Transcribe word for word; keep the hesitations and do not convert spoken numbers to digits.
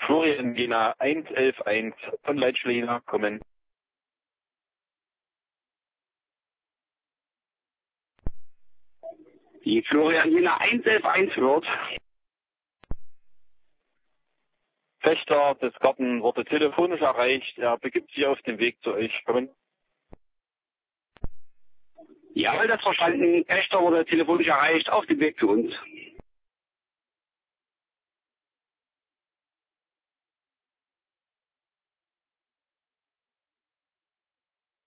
Florian Jena eins elf eins von Leitschlehner kommen. Die Florian Jena eins elf eins wird. Fechter des Garten wurde telefonisch erreicht. Er begibt sich auf den Weg zu euch. Kommen. Jawohl, das verstanden. Fechter wurde telefonisch erreicht auf dem Weg zu uns.